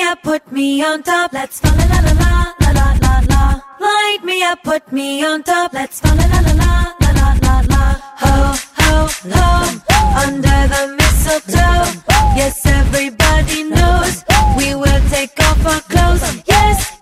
up, put me on top. Let's fall la la la la la la la. Light me up, put me on top. Let's fall la la la la la la la. Ho ho ho, under the mistletoe. Yes, everybody knows we will take off our clothes. Yes.